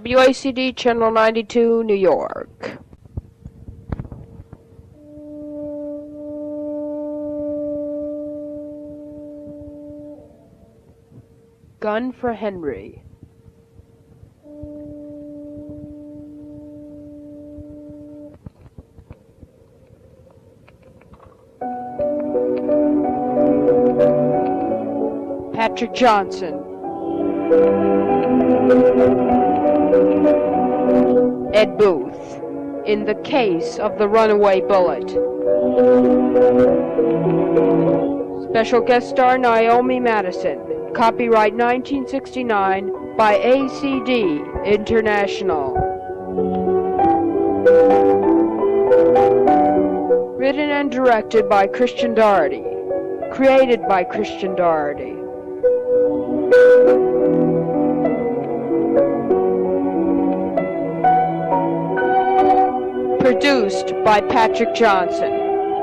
WACD Channel 92, New York. Gun for Henry. Patrick Johnson. Ed Booth, in the case of the runaway bullet. Special guest star Naomi Madison. Copyright 1969 by ACD International. Written and directed by Christian Doherty. Created by Christian Doherty. Produced by Patrick Johnson.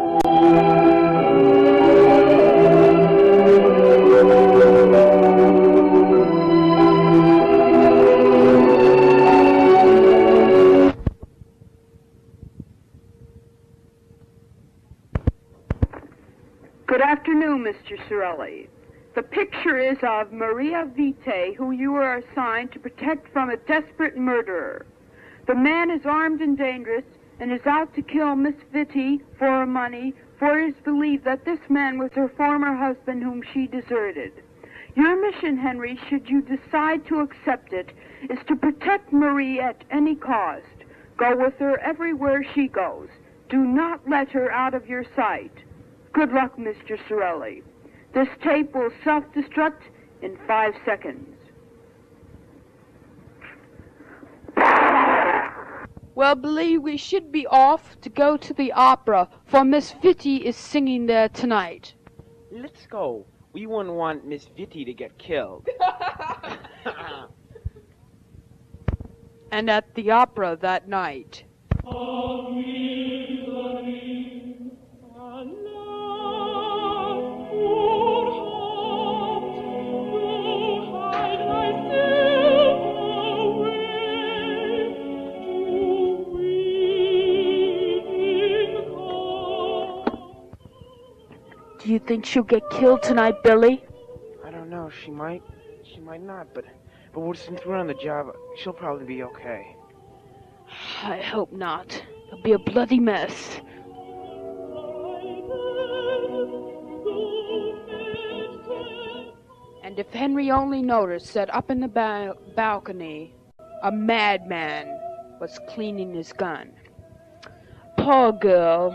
Good afternoon, Mr. Sorelli. The picture is of Maria Vitae, who you are assigned to protect from a desperate murderer. The man is armed and dangerous and is out to kill Miss Vitae for her money, for it is believed that this man was her former husband whom she deserted. Your mission, Henry, should you decide to accept it, is to protect Marie at any cost. Go with her everywhere she goes. Do not let her out of your sight. Good luck, Mr. Sorelli. This tape will self-destruct in 5 seconds. Well, Billy, we should be off to go to the opera, for Miss Vitae is singing there tonight. Let's go. We wouldn't want Miss Vitae to get killed. And at the opera that night. Do you think she'll get killed tonight, Billy? I don't know. She might not. But since we're on the job, she'll probably be okay. I hope not. It'll be a bloody mess. And if Henry only noticed that up in the balcony, a madman was cleaning his gun. Poor girl.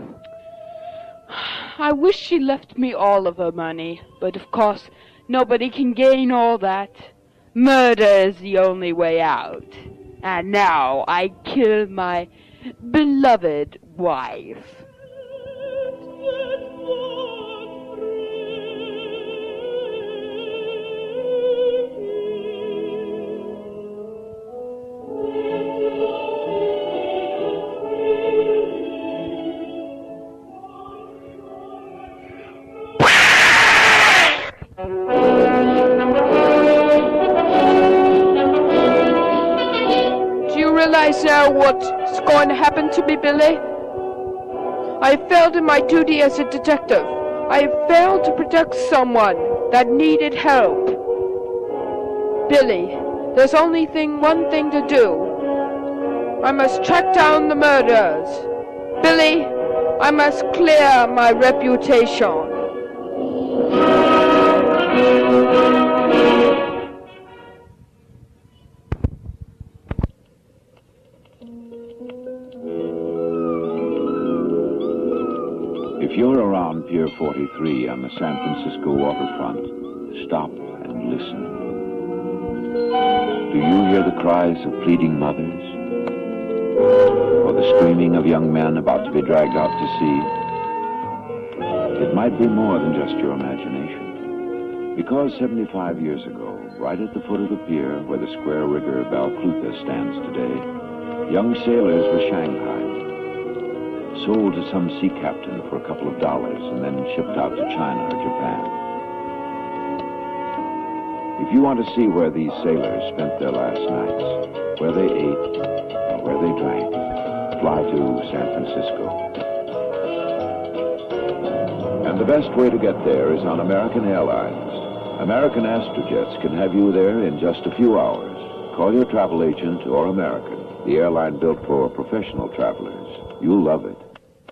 I wish she left me all of her money, but of course nobody can gain all that. Murder is the only way out. And now I kill my beloved wife. Realize now what's going to happen to me, Billy? I have failed in my duty as a detective. I have failed to protect someone that needed help. Billy, there's only one thing to do. I must track down the murderers. Billy, I must clear my reputation. If you're around Pier 43 on the San Francisco waterfront, stop and listen. Do you hear the cries of pleading mothers? Or the screaming of young men about to be dragged out to sea? It might be more than just your imagination. Because 75 years ago, right at the foot of the pier where the square rigger Balclutha stands today, young sailors were shanghaied, sold to some sea captain for a couple of dollars, and then shipped out to China or Japan. If you want to see where these sailors spent their last nights, where they ate, or where they drank, fly to San Francisco. And the best way to get there is on American Airlines. American Astrojets can have you there in just a few hours. Call your travel agent or American, the airline built for professional travelers. You'll love it.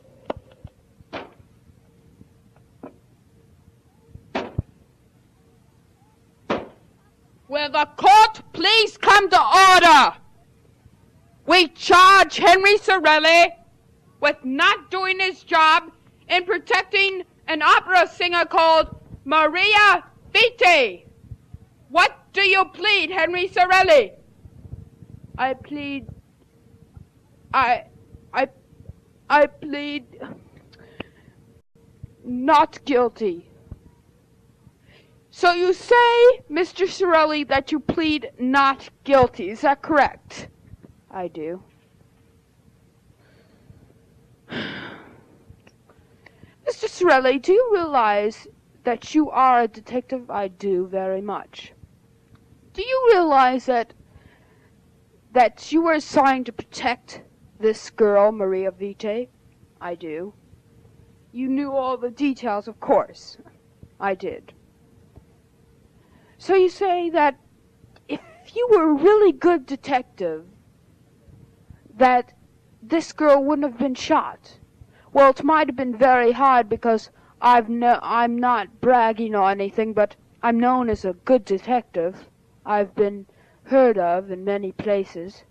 Will the court please come to order? We charge Henry Sorelli with not doing his job in protecting an opera singer called Maria Vitae. What do you plead, Henry Sorelli? I plead not guilty. So you say, Mr. Sorelli, that you plead not guilty. Is that correct? I do. Mr. Sorelli, do you realize that you are a detective? I do, very much. Do you realize that you were assigned to protect this girl, Maria Vitae? I do. You knew all the details, of course. I did. So you say that if you were a really good detective, that this girl wouldn't have been shot. Well, it might have been very hard because I'm not bragging or anything, but I'm known as a good detective. I've been heard of in many places.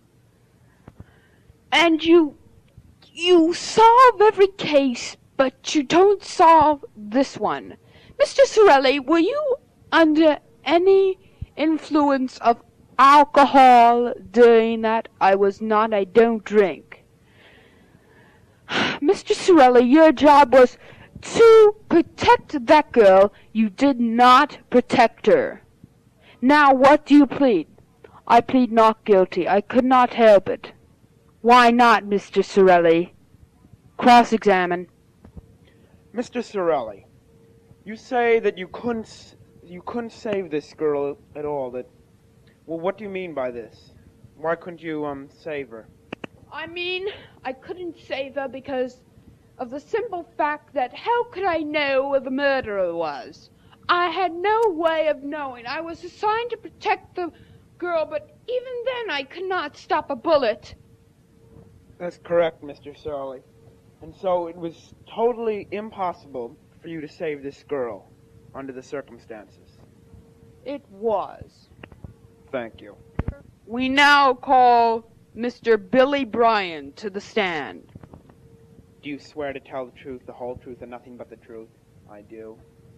And you solve every case, but you don't solve this one. Mr. Sorelli, were you under any influence of alcohol during that? I was not. I don't drink. Mr. Sorelli, your job was to protect that girl. You did not protect her. Now, what do you plead? I plead not guilty. I could not help it. Why not, Mr. Sorelli? Cross-examine. Mr. Sorelli, you say that you couldn't save this girl at all. Well, what do you mean by this? Why couldn't you save her? I mean, I couldn't save her because of the simple fact that how could I know where the murderer was? I had no way of knowing. I was assigned to protect the girl, but even then I could not stop a bullet. That's correct, Mr. Sorelli. And so it was totally impossible for you to save this girl under the circumstances. It was. Thank you. We now call Mr. Billy Bryan to the stand. Do you swear to tell the truth, the whole truth, and nothing but the truth? I do.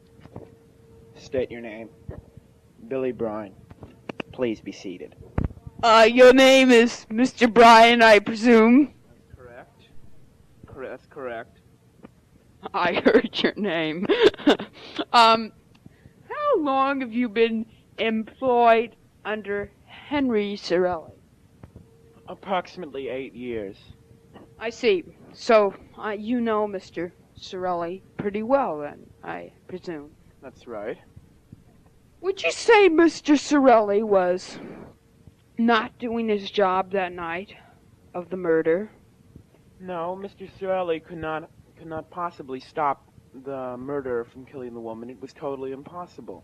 State your name. Billy Bryan. Please be seated. Your name is Mr. Bryan, I presume? That's correct. That's correct. I heard your name. How long have you been employed under Henry Sorelli? Approximately 8 years. I see. So, you know Mr. Sorelli pretty well, then, I presume. That's right. Would you say Mr. Sorelli was not doing his job that night of the murder? No, Mr. Sorelli could not possibly stop the murderer from killing the woman. It was totally impossible.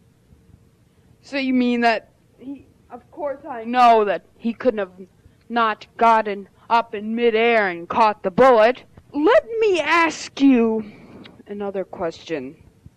So you mean that of course I know that he couldn't have not gotten up in midair and caught the bullet. Let me ask you another question.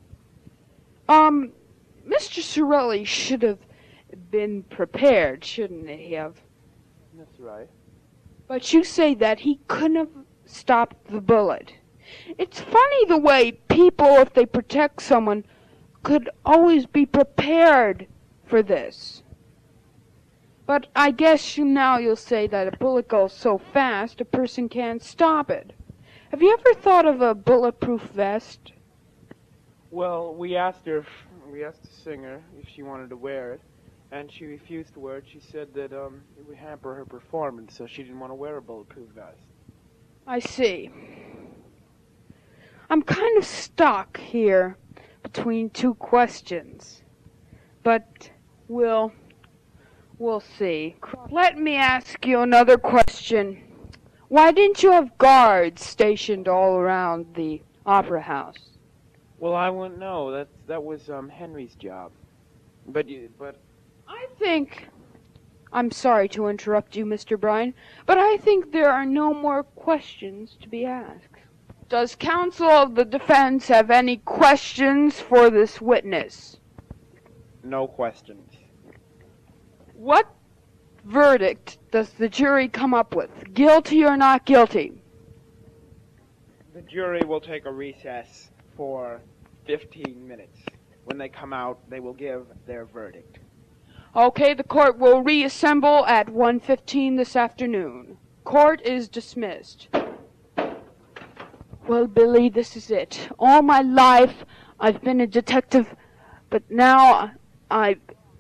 Mr. Sorelli should have been prepared, shouldn't he have? That's right. But you say that he couldn't have stopped the bullet. It's funny the way people, if they protect someone, could always be prepared for this. But I guess now you'll say that a bullet goes so fast a person can't stop it. Have you ever thought of a bulletproof vest? Well, we asked the singer if she wanted to wear it, and she refused to wear it. She said that it would hamper her performance, so she didn't want to wear a bulletproof vest. I see. I'm kind of stuck here between two questions. But We'll see. Let me ask you another question. Why didn't you have guards stationed all around the opera house? Well, I wouldn't know. That was Henry's job. But I'm sorry to interrupt you, Mr. Bryan, but I think there are no more questions to be asked. Does counsel of the defense have any questions for this witness? no questions. What verdict does the jury come up with? Guilty or not guilty? The jury will take a recess for 15 minutes. When they come out, they will give their verdict. Okay, the court will reassemble at 1:15 this afternoon. Court is dismissed. Well, Billy, this is it. All my life, I've been a detective, but now I'm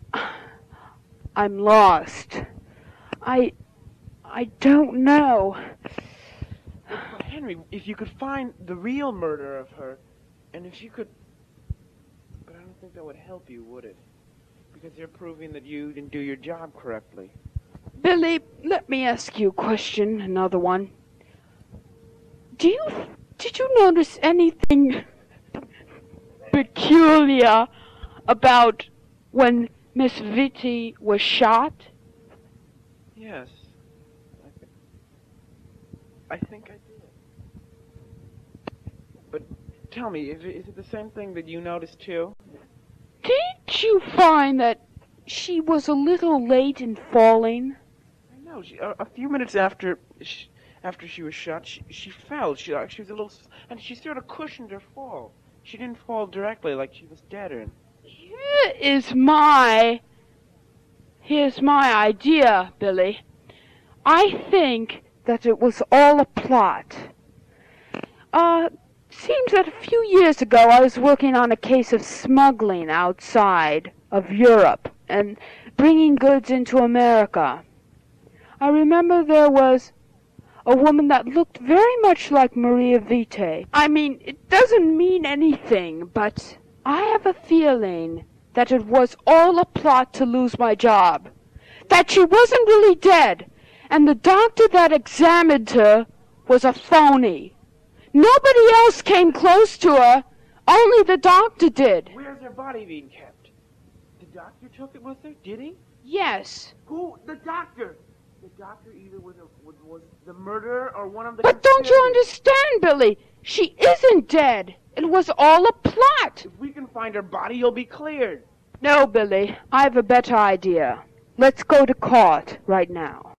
lost. I don't know. But Henry, if you could find the real murderer of her, and if you could... But I don't think that would help you, would it? Because you're proving that you didn't do your job correctly. Billy, let me ask you a question, another one. Did you notice anything peculiar about when Miss Vitti was shot? Yes. I think I did. But tell me, is it the same thing that you noticed too? Didn't you find that she was a little late in falling? I know. A few minutes after she was shot, she fell. She was a little, and she sort of cushioned her fall. She didn't fall directly like she was dead. Here's my idea, Billy. I think that it was all a plot. Seems that a few years ago I was working on a case of smuggling outside of Europe and bringing goods into America. I remember there was a woman that looked very much like Maria Vitti. I mean, it doesn't mean anything, but I have a feeling that it was all a plot to lose my job. That she wasn't really dead, and the doctor that examined her was a phony. Nobody else came close to her, only the doctor did. Where's her body being kept? The doctor took it with her, did he? Yes. Who? The doctor! The doctor either was the murderer or one of the... But don't you understand, Billy? She isn't dead. It was all a plot. If we can find her body, you'll be cleared. No, Billy. I have a better idea. Let's go to court right now.